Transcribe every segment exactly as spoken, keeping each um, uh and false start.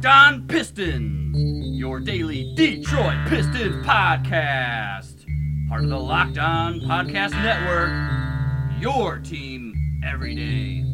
Locked On Pistons, your daily Detroit Pistons podcast. Part of the Locked On Podcast Network, your team every day.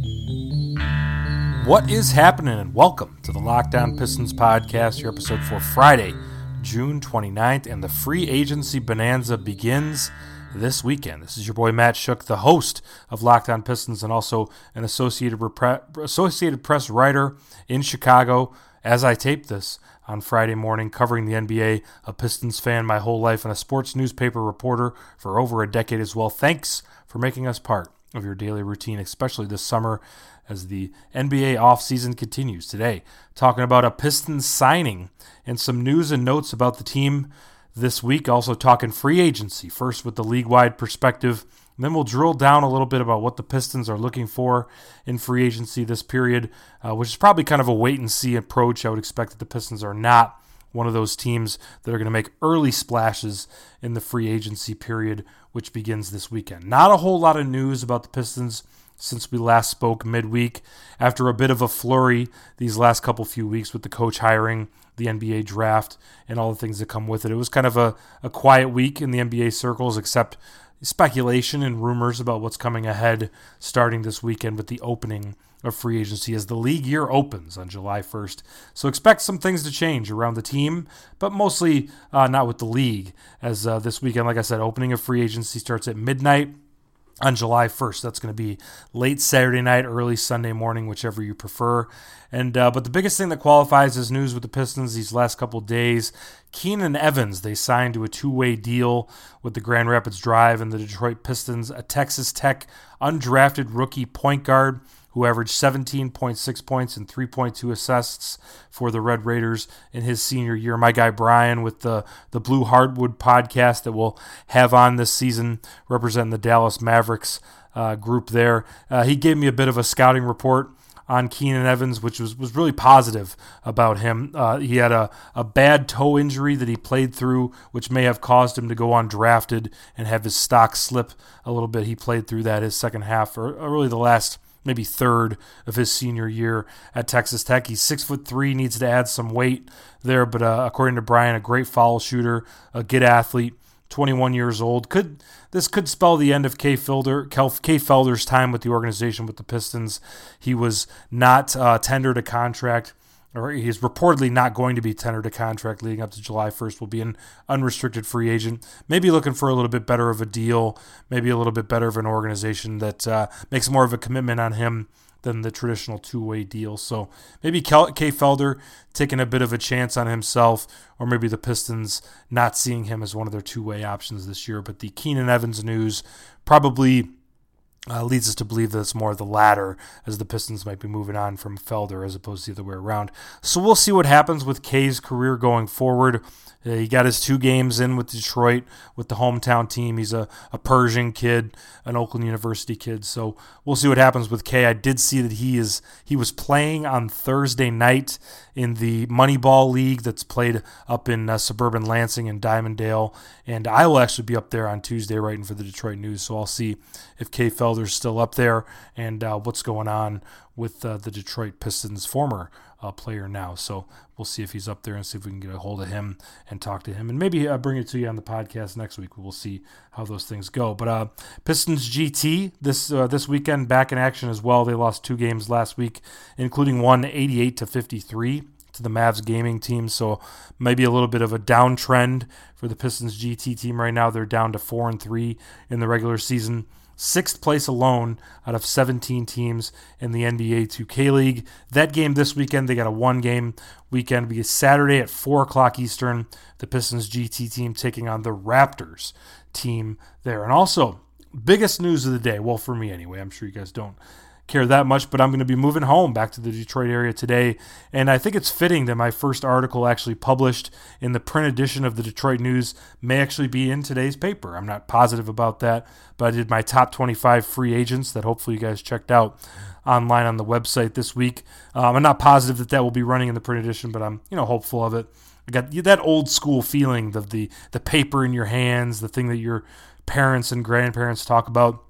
What is happening, and welcome to the Locked On Pistons podcast, your episode for Friday, June twenty-ninth, and the free agency bonanza begins this weekend. This is your boy Matt Shook, the host of Locked On Pistons and also an Associated, Repre- Associated Press writer in Chicago. As I tape this on Friday morning, covering the N B A, a Pistons fan my whole life, and a sports newspaper reporter for over a decade as well. Thanks for making us part of your daily routine, especially this summer as the N B A offseason continues. Today, talking about a Pistons signing and some news and notes about the team this week. Also talking free agency, first with the league-wide perspective, and then we'll drill down a little bit about what the Pistons are looking for in free agency this period, uh, which is probably kind of a wait-and-see approach. I would expect that the Pistons are not one of those teams that are going to make early splashes in the free agency period, which begins this weekend. Not a whole lot of news about the Pistons since we last spoke midweek, after a bit of a flurry these last couple few weeks with the coach hiring, the N B A draft, and all the things that come with it. It was kind of a, a quiet week in the N B A circles, except speculation and rumors about what's coming ahead starting this weekend with the opening of free agency as the league year opens on July first. So expect some things to change around the team, but mostly uh, not with the league, as uh, this weekend, like I said, opening of free agency starts at midnight on July first. That's going to be late Saturday night, early Sunday morning, whichever you prefer. And uh, but the biggest thing that qualifies as news with the Pistons these last couple of days, Keenan Evans, they signed to a two-way deal with the Grand Rapids Drive and the Detroit Pistons, a Texas Tech undrafted rookie point guard who averaged seventeen point six points and three point two assists for the Red Raiders in his senior year. My guy Brian with the, the Blue Hardwood podcast that we'll have on this season representing the Dallas Mavericks uh, group there. Uh, he gave me a bit of a scouting report on Keenan Evans, which was, was really positive about him. Uh, he had a, a bad toe injury that he played through, which may have caused him to go undrafted and have his stock slip a little bit. He played through that his second half, or, or really the last maybe third of his senior year at Texas Tech. He's six foot three, needs to add some weight there, but uh, according to Brian, a great foul shooter, a good athlete, twenty-one years old. Could this could spell the end of Kay Felder, Kay Felder's time with the organization with the Pistons. He was not uh, tendered a contract, or he is reportedly not going to be tendered a contract leading up to July first. Will be an unrestricted free agent. Maybe looking for a little bit better of a deal, maybe a little bit better of an organization that uh, makes more of a commitment on him than the traditional two-way deal. So maybe Kay Felder taking a bit of a chance on himself, or maybe the Pistons not seeing him as one of their two-way options this year. But the Keenan Evans news probably Uh, leads us to believe that it's more the latter, as the Pistons might be moving on from Felder as opposed to the other way around. So we'll see what happens with Kay's career going forward. Uh, he got his two games in with Detroit, with the hometown team. He's a, a Persian kid, an Oakland University kid. So we'll see what happens with Kay. I did see that he is he was playing on Thursday night in the Moneyball League that's played up in uh, suburban Lansing and Dimondale. And I will actually be up there on Tuesday writing for the Detroit News. So I'll see if Kay Felder's still up there and uh, what's going on with uh, the Detroit Pistons former uh, player now. So we'll see if he's up there and see if we can get a hold of him and talk to him. And maybe uh, bring it to you on the podcast next week. We'll see how those things go. But uh, Pistons G T this uh, this weekend back in action as well. They lost two games last week, including one eighty-eight to fifty-three to the Mavs gaming team. So maybe a little bit of a downtrend for the Pistons G T team right now. They're down to four and three in the regular season. Sixth place alone out of seventeen teams in the N B A two K League. That game this weekend, they got a one-game weekend. Because Saturday at four o'clock Eastern, the Pistons G T team taking on the Raptors team there. And also, biggest news of the day, well, for me anyway, I'm sure you guys don't care that much, but I'm going to be moving home back to the Detroit area today, and I think it's fitting that my first article actually published in the print edition of the Detroit News may actually be in today's paper. I'm not positive about that, but I did my top twenty-five free agents that hopefully you guys checked out online on the website this week. Um, I'm not positive that that will be running in the print edition, but I'm you know hopeful of it. I got that old school feeling of the the paper in your hands, the thing that your parents and grandparents talk about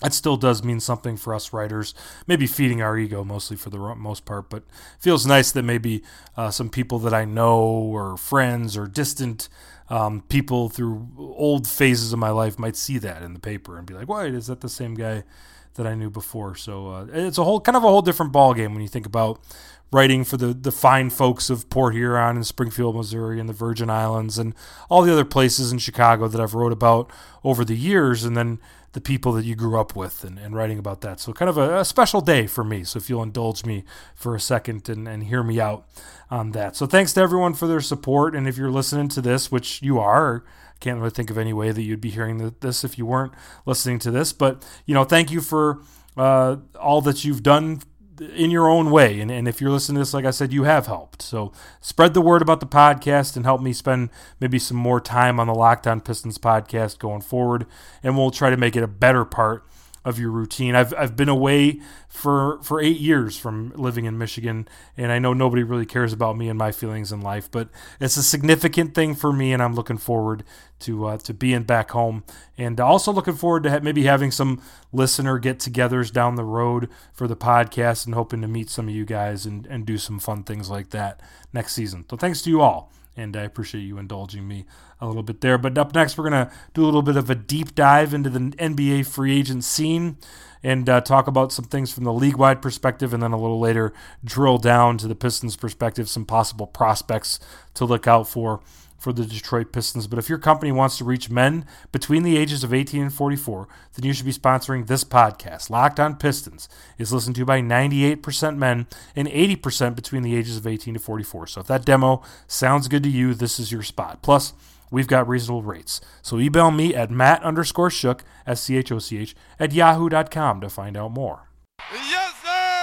it still does mean something for us writers, maybe feeding our ego mostly for the most part, but it feels nice that maybe uh, some people that I know or friends or distant um, people through old phases of my life might see that in the paper and be like, wait, is that the same guy that I knew before? So uh, it's a whole kind of a whole different ballgame when you think about writing for the, the fine folks of Port Huron and Springfield, Missouri and the Virgin Islands and all the other places in Chicago that I've wrote about over the years, and then the people that you grew up with and, and writing about that. So kind of a, a special day for me. So if you'll indulge me for a second and, and hear me out on that. So thanks to everyone for their support. And if you're listening to this, which you are, I can't really think of any way that you'd be hearing this if you weren't listening to this. But, you know, thank you for uh, all that you've done in your own way. And, and if you're listening to this, like I said, you have helped. So spread the word about the podcast and help me spend maybe some more time on the Locked On Pistons podcast going forward. And we'll try to make it a better part of your routine. I've I've been away for for eight years from living in Michigan, and I know nobody really cares about me and my feelings in life, but it's a significant thing for me, and I'm looking forward to uh, to being back home, and also looking forward to ha- maybe having some listener get-togethers down the road for the podcast, and hoping to meet some of you guys and, and do some fun things like that next season. So thanks to you all, and I appreciate you indulging me a little bit there. But up next, we're going to do a little bit of a deep dive into the N B A free agent scene and uh, talk about some things from the league-wide perspective, and then a little later drill down to the Pistons' perspective, some possible prospects to look out for for the Detroit Pistons. But if your company wants to reach men between the ages of eighteen and forty-four, then you should be sponsoring this podcast. Locked On Pistons is listened to by ninety-eight percent men and eighty percent between the ages of eighteen to forty-four. So if that demo sounds good to you, this is your spot. Plus, we've got reasonable rates. So email me at Matt underscore Schoch, S C H O C H, at yahoo dot com to find out more. Yes,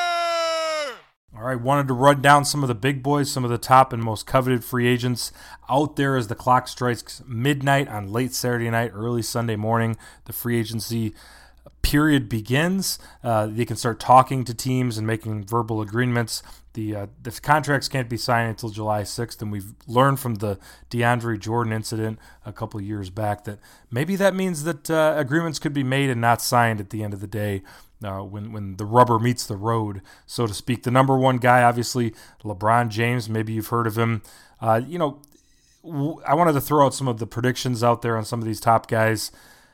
sir! All right, wanted to run down some of the big boys, some of the top and most coveted free agents out there as the clock strikes midnight on late Saturday night, early Sunday morning. The free agency period begins. Uh, they can start talking to teams and making verbal agreements. The, uh, the contracts can't be signed until July sixth, and we've learned from the DeAndre Jordan incident a couple years back that maybe that means that uh, agreements could be made and not signed at the end of the day uh, when, when the rubber meets the road, so to speak. The number one guy, obviously, LeBron James. Maybe you've heard of him. Uh, you know, w- I wanted to throw out some of the predictions out there on some of these top guys.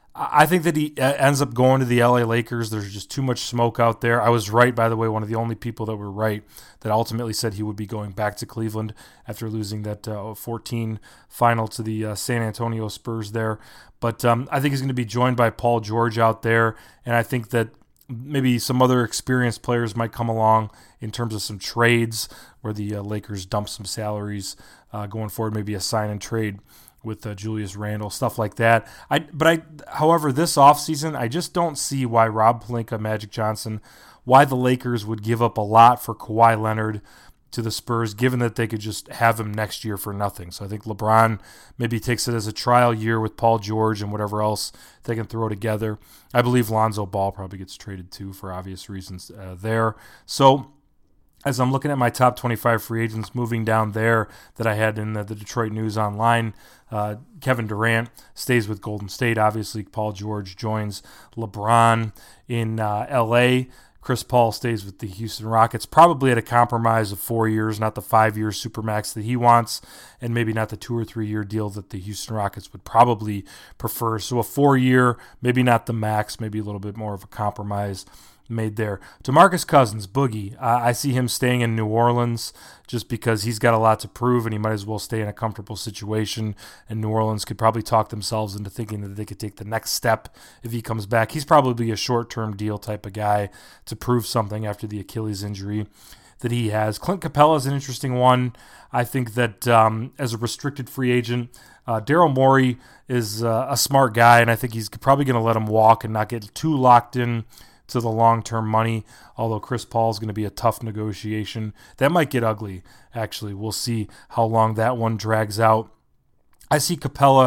I think that he ends up going to the L A Lakers. There's just too much smoke out there. I was right, by the way, one of the only people that were right that ultimately said he would be going back to Cleveland after losing that uh, fourteen final to the uh, San Antonio Spurs there. But um, I think he's going to be joined by Paul George out there, and I think that maybe some other experienced players might come along in terms of some trades where the uh, Lakers dump some salaries uh, going forward, maybe a sign and trade with uh, Julius Randle, stuff like that. I, but I, however, this offseason, I just don't see why Rob Pelinka, Magic Johnson, why the Lakers would give up a lot for Kawhi Leonard to the Spurs, given that they could just have him next year for nothing. So I think LeBron maybe takes it as a trial year with Paul George and whatever else they can throw together. I believe Lonzo Ball probably gets traded too for obvious reasons uh, there. So as I'm looking at my top twenty-five free agents moving down there that I had in the, the Detroit News Online, uh, Kevin Durant stays with Golden State. Obviously, Paul George joins LeBron in uh, L A. Chris Paul stays with the Houston Rockets, probably at a compromise of four years, not the five-year supermax that he wants, and maybe not the two- or three-year deal that the Houston Rockets would probably prefer. So a four-year, maybe not the max, maybe a little bit more of a compromise made there. DeMarcus Cousins, Boogie, uh, I see him staying in New Orleans just because he's got a lot to prove and he might as well stay in a comfortable situation, and New Orleans could probably talk themselves into thinking that they could take the next step if he comes back. He's probably a short-term deal type of guy to prove something after the Achilles injury that he has. Clint Capella is an interesting one. I think that um, as a restricted free agent, uh, Daryl Morey is uh, a smart guy, and I think he's probably going to let him walk and not get too locked in to the long-term money, although Chris Paul is going to be a tough negotiation. That might get ugly, actually. We'll see how long that one drags out. I see Capella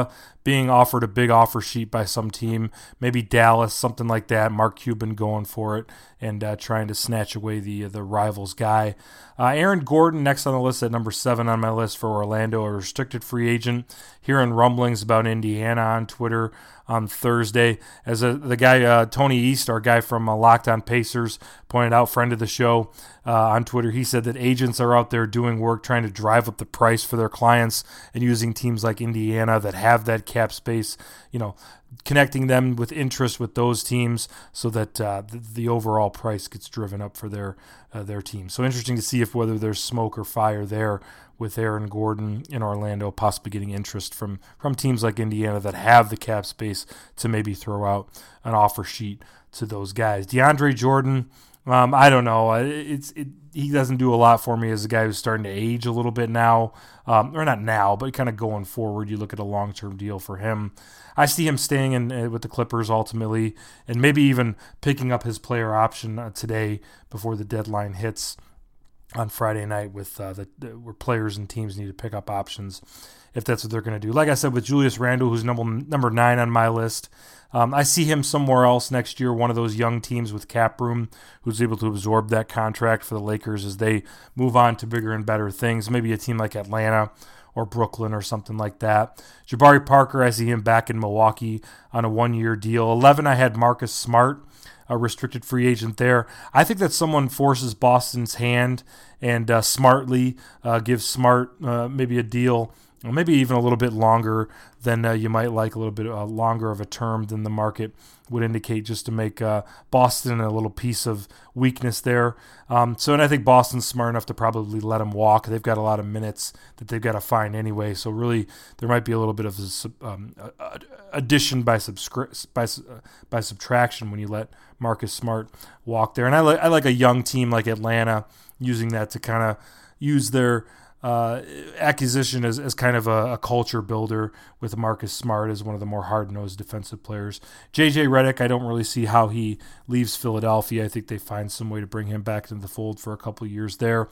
being offered a big offer sheet by some team, maybe Dallas, something like that. Mark Cuban going for it and uh, trying to snatch away the the rivals guy. Uh, Aaron Gordon next on the list at number seven on my list for Orlando, a restricted free agent. Hearing rumblings about Indiana on Twitter on Thursday. As a, the guy, uh, Tony East, our guy from uh, Locked On Pacers, pointed out, friend of the show uh, on Twitter, he said that agents are out there doing work trying to drive up the price for their clients and using teams like Indiana that have that cap space, you know, connecting them with interest with those teams so that uh, the, the overall price gets driven up for their uh, their team. So interesting to see if whether there's smoke or fire there with Aaron Gordon in Orlando possibly getting interest from, from teams like Indiana that have the cap space to maybe throw out an offer sheet to those guys. DeAndre Jordan, um, I don't know. It's it, he doesn't do a lot for me as a guy who's starting to age a little bit now, um, or not now, but kind of going forward. You look at a long-term deal for him. I see him staying in uh, with the Clippers ultimately, and maybe even picking up his player option uh, today before the deadline hits on Friday night, with uh, the, the where players and teams need to pick up options if that's what they're going to do. Like I said, with Julius Randle, who's number number nine on my list, um, I see him somewhere else next year, one of those young teams with cap room who's able to absorb that contract for the Lakers as they move on to bigger and better things. Maybe a team like Atlanta or Brooklyn or something like that. Jabari Parker, I see him back in Milwaukee on a one-year deal. eleven, I had Marcus Smart, a restricted free agent there. I think that someone forces Boston's hand and uh, smartly uh, gives Smart uh, maybe a deal, or maybe even a little bit longer than uh, you might like, a little bit uh, longer of a term than the market would indicate, just to make uh, Boston a little piece of weakness there. Um, so, and I think Boston's smart enough to probably let him walk. They've got a lot of minutes that they've got to find anyway. So really, there might be a little bit of a, um, addition by subscri- by uh, by subtraction when you let Marcus Smart walk there. And I like I like a young team like Atlanta using that to kind of use their Uh, acquisition as, as kind of a, a culture builder, with Marcus Smart as one of the more hard-nosed defensive players. J J Redick, I don't really see how he leaves Philadelphia. I think they find some way to bring him back into the fold for a couple of years there.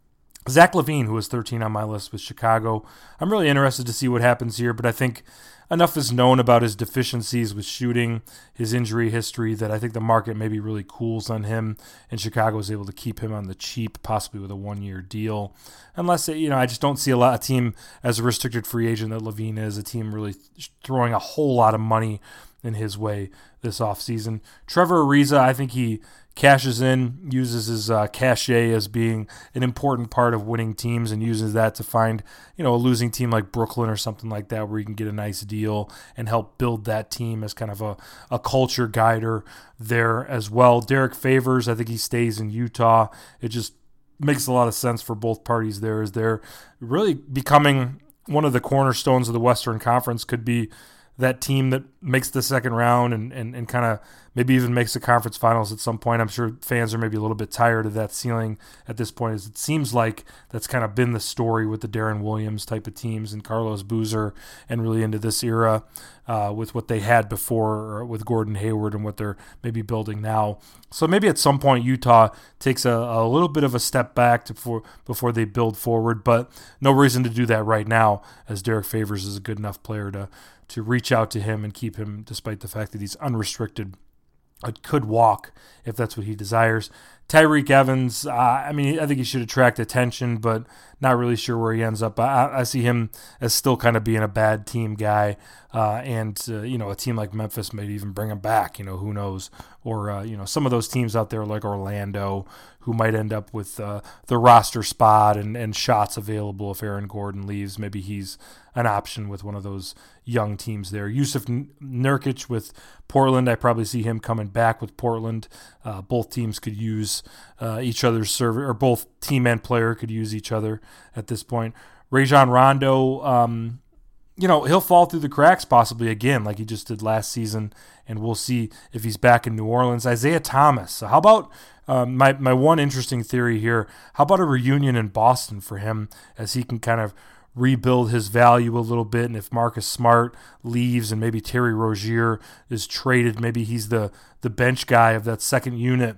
Zach LaVine, who was thirteen on my list with Chicago. I'm really interested to see what happens here, but I think enough is known about his deficiencies with shooting, his injury history, that I think the market maybe really cools on him, and Chicago is able to keep him on the cheap, possibly with a one-year deal. Unless, you know, I just don't see a lot of team as a restricted free agent that LaVine is, a team really throwing a whole lot of money in his way this offseason. Trevor Ariza, I think he cashes in, uses his uh, cachet as being an important part of winning teams, and uses that to find, you know, a losing team like Brooklyn or something like that where you can get a nice deal and help build that team as kind of a, a culture guider there as well. Derek Favors, I think he stays in Utah. It just makes a lot of sense for both parties there, as they're really becoming one of the cornerstones of the Western Conference. Could be that team that makes the second round and, and, and kind of maybe even makes the conference finals at some point. I'm sure fans are maybe a little bit tired of that ceiling at this point, as it seems like that's kind of been the story with the Darren Williams type of teams and Carlos Boozer, and really into this era uh, with what they had before with Gordon Hayward and what they're maybe building now. So maybe at some point Utah takes a, a little bit of a step back to before, before they build forward, but no reason to do that right now, as Derek Favors is a good enough player to to reach out to him and keep him, despite the fact that he's unrestricted, could walk if that's what he desires. Tyreek Evans, uh, I mean, I think he should attract attention, but not really sure where he ends up. I, I see him as still kind of being a bad team guy, uh, and, uh, you know, a team like Memphis may even bring him back, you know, who knows. Or, uh, you know, some of those teams out there like Orlando who might end up with uh, the roster spot and, and shots available if Aaron Gordon leaves. Maybe he's an option with one of those young teams there. Yusuf Nurkic with Portland, I probably see him coming back with Portland. Uh, both teams could use uh, each other's server, or both team and player could use each other at this point. Rajon Rondo, um, you know, he'll fall through the cracks possibly again, like he just did last season, and we'll see if he's back in New Orleans. Isaiah Thomas, so how about um, my, my one interesting theory here, how about a reunion in Boston for him, as he can kind of rebuild his value a little bit, and if Marcus Smart leaves and maybe Terry Rozier is traded, maybe he's the, the bench guy of that second unit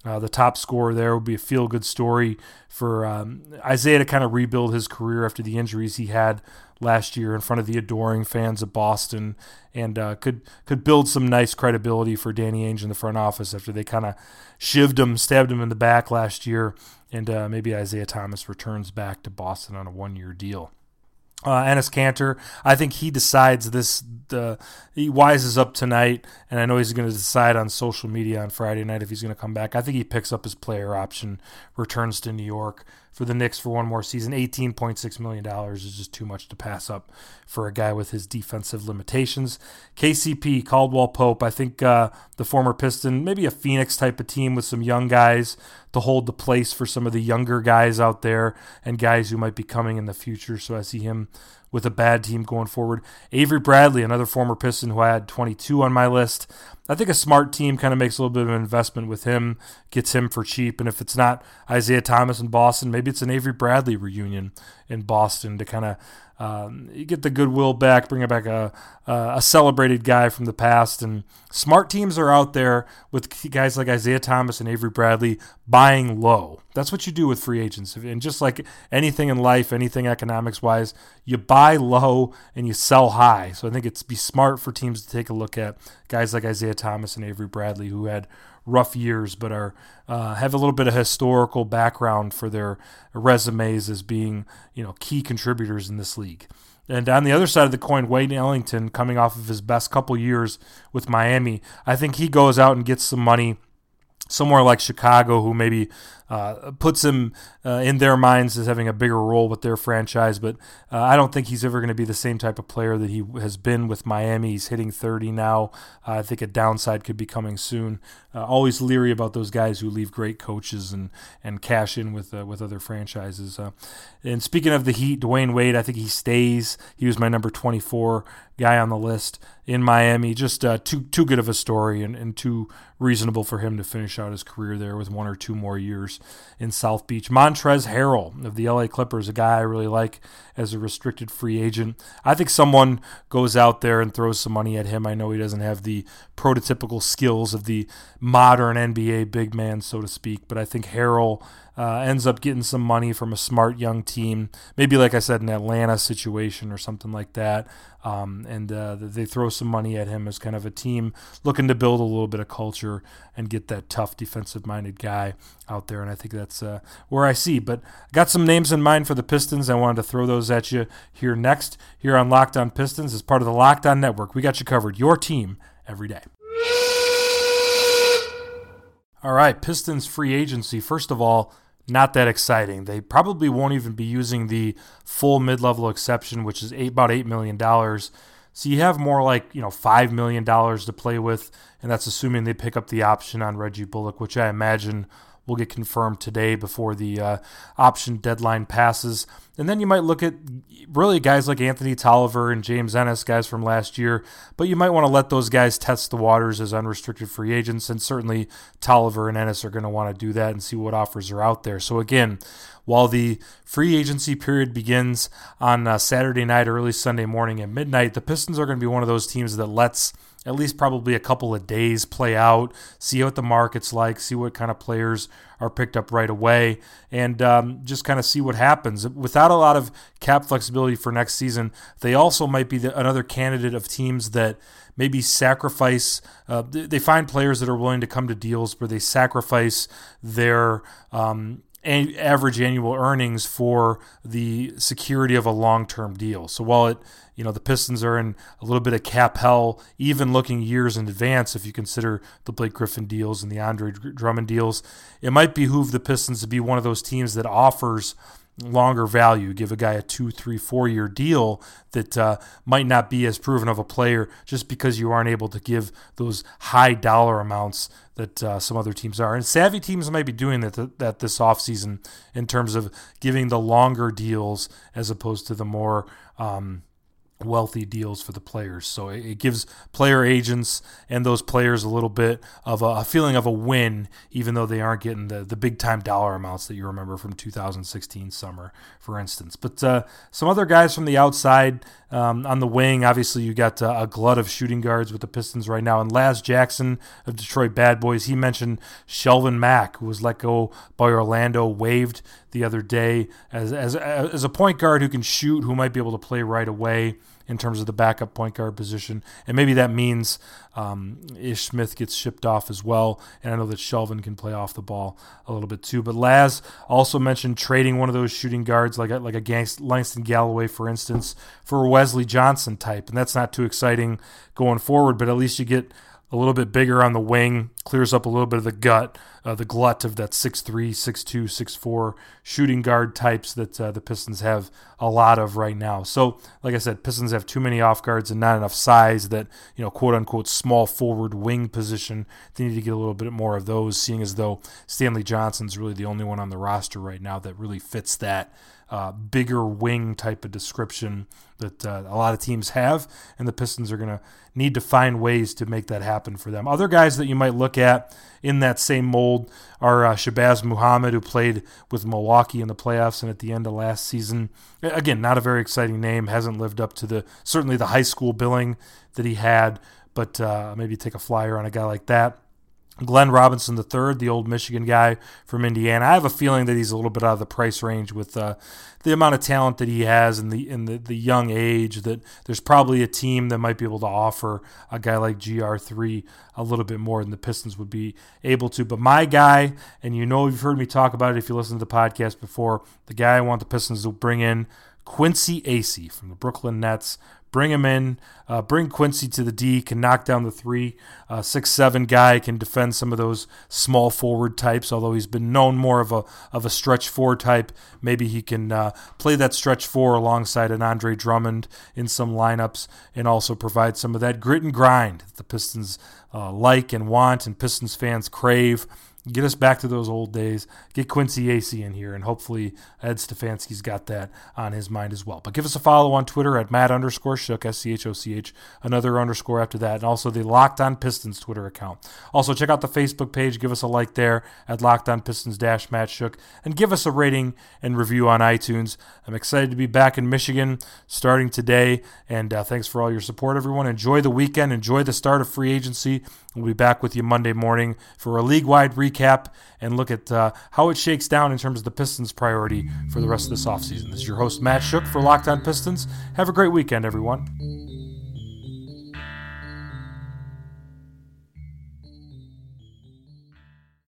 uh, the top scorer there. Would be a feel-good story for um, Isaiah to kind of rebuild his career after the injuries he had last year in front of the adoring fans of Boston, and uh, could could build some nice credibility for Danny Ainge in the front office after they kind of shivved him, stabbed him in the back last year, and uh, maybe Isaiah Thomas returns back to Boston on a one-year deal. Uh, Enes Kanter, I think he decides this, uh, he wises up tonight, and I know he's going to decide on social media on Friday night if he's going to come back. I think he picks up his player option, returns to New York for the Knicks for one more season. eighteen point six million dollars is just too much to pass up for a guy with his defensive limitations. K C P, Caldwell Pope, I think uh, the former Piston, maybe a Phoenix type of team with some young guys to hold the place for some of the younger guys out there and guys who might be coming in the future. So I see him with a bad team going forward. Avery Bradley, another former Piston who I had twenty-two on my list. I think a smart team kind of makes a little bit of an investment with him, gets him for cheap. And if it's not Isaiah Thomas in Boston, maybe it's an Avery Bradley reunion in Boston to kind of um, you get the goodwill back, bring back a, a celebrated guy from the past. And smart teams are out there with guys like Isaiah Thomas and Avery Bradley buying low. That's what you do with free agents. And just like anything in life, anything economics-wise, you buy low and you sell high. So I think it's be smart for teams to take a look at guys like Isaiah Thomas and Avery Bradley who had rough years but are uh, have a little bit of historical background for their resumes as being, you know, key contributors in this league. And on the other side of the coin, Wayne Ellington, coming off of his best couple years with Miami, I think he goes out and gets some money somewhere like Chicago, who maybe uh, puts him uh, in their minds as having a bigger role with their franchise. But uh, I don't think he's ever going to be the same type of player that he has been with Miami. He's hitting thirty now. Uh, I think a downside could be coming soon. Uh, always leery about those guys who leave great coaches and, and cash in with uh, with other franchises. Uh, and speaking of the Heat, Dwayne Wade, I think he stays. He was my number twenty-four guy on the list in Miami. Just uh, too too good of a story and, and too reasonable for him to finish out his career there with one or two more years in South Beach. Montrezl Harrell of the L A Clippers, a guy I really like as a restricted free agent. I think someone goes out there and throws some money at him. I know he doesn't have the prototypical skills of the modern N B A big man, so to speak, but I think Harrell uh, ends up getting some money from a smart young team, maybe like I said, an Atlanta situation or something like that. Um, and uh, they throw some money at him as kind of a team looking to build a little bit of culture and get that tough defensive-minded guy out there. And I think that's uh, where I see. But I got some names in mind for the Pistons. I wanted to throw those at you here next, here on Locked On Pistons as part of the Locked On Network. We got you covered, your team every day. All right, Pistons free agency. First of all, not that exciting. They probably won't even be using the full mid-level exception, which is eight, about eight million dollars. So you have more like, you know, five million dollars to play with, and that's assuming they pick up the option on Reggie Bullock, which I imagine will get confirmed today before the uh, option deadline passes. And then you might look at really guys like Anthony Tolliver and James Ennis, guys from last year, but you might want to let those guys test the waters as unrestricted free agents, and certainly Tolliver and Ennis are going to want to do that and see what offers are out there. So again, while the free agency period begins on uh, Saturday night, early Sunday morning at midnight, the Pistons are going to be one of those teams that lets at least probably a couple of days play out, see what the market's like, see what kind of players are picked up right away, and um, just kind of see what happens. Without a lot of cap flexibility for next season, they also might be the, another candidate of teams that maybe sacrifice, uh, they find players that are willing to come to deals where they sacrifice their um, average annual earnings for the security of a long-term deal. So while it, you know, the Pistons are in a little bit of cap hell, even looking years in advance, if you consider the Blake Griffin deals and the Andre Drummond deals, it might behoove the Pistons to be one of those teams that offers longer value, give a guy a two, three, four-year deal that uh, might not be as proven of a player just because you aren't able to give those high dollar amounts that uh, some other teams are. And savvy teams might be doing that, that this offseason in terms of giving the longer deals as opposed to the more um, wealthy deals for the players. So it gives player agents and those players a little bit of a, a feeling of a win, even though they aren't getting the, the big time dollar amounts that you remember from two thousand sixteen summer, for instance. But uh, some other guys from the outside Um, on the wing, obviously, you got uh, a glut of shooting guards with the Pistons right now. And Laz Jackson of Detroit Bad Boys, he mentioned Shelvin Mack, who was let go by Orlando, waived the other day as, as, as a point guard who can shoot, who might be able to play right away in terms of the backup point guard position. And maybe that means um, Ish Smith gets shipped off as well. And I know that Shelvin can play off the ball a little bit too. But Laz also mentioned trading one of those shooting guards, like a, like a Gangst- Langston Galloway, for instance, for a Wesley Johnson type. And that's not too exciting going forward, but at least you get a little bit bigger on the wing, clears up a little bit of the gut, uh, the glut of that six three, six two, six four shooting guard types that uh, the Pistons have a lot of right now. So, like I said, Pistons have too many off guards and not enough size that, you know, quote-unquote small forward wing position. They need to get a little bit more of those, seeing as though Stanley Johnson's really the only one on the roster right now that really fits that Uh, bigger wing type of description that uh, a lot of teams have, and the Pistons are going to need to find ways to make that happen for them. Other guys that you might look at in that same mold are uh, Shabazz Muhammad, who played with Milwaukee in the playoffs and at the end of last season. Again, not a very exciting name, hasn't lived up to the certainly the high school billing that he had, but uh, maybe take a flyer on a guy like that. Glenn Robinson the third, the old Michigan guy from Indiana. I have a feeling that he's a little bit out of the price range with uh, the amount of talent that he has and the in the, the young age, that there's probably a team that might be able to offer a guy like G R three a little bit more than the Pistons would be able to. But my guy, and you know you've heard me talk about it if you listened to the podcast before, the guy I want the Pistons to bring in, Quincy Acy from the Brooklyn Nets. Bring him in. Uh, bring Quincy to the D. Can knock down the three. Uh, six seven guy, can defend some of those small forward types. Although he's been known more of a of a stretch four type. Maybe he can uh, play that stretch four alongside an Andre Drummond in some lineups, and also provide some of that grit and grind that the Pistons uh, like and want, and Pistons fans crave. Get us back to those old days. Get Quincy Acy in here, and hopefully Ed Stefanski's got that on his mind as well. But give us a follow on Twitter at Matt underscore Shook, S C H O C H, another underscore after that, and also the Locked On Pistons Twitter account. Also, check out the Facebook page. Give us a like there at Locked On Pistons dash Matt Shook, and give us a rating and review on iTunes. I'm excited to be back in Michigan starting today, and uh, thanks for all your support, everyone. Enjoy the weekend. Enjoy the start of free agency. We'll be back with you Monday morning for a league-wide recap and look at uh, how it shakes down in terms of the Pistons' priority for the rest of this offseason. This is your host, Matt Shook, for Locked On Pistons. Have a great weekend, everyone.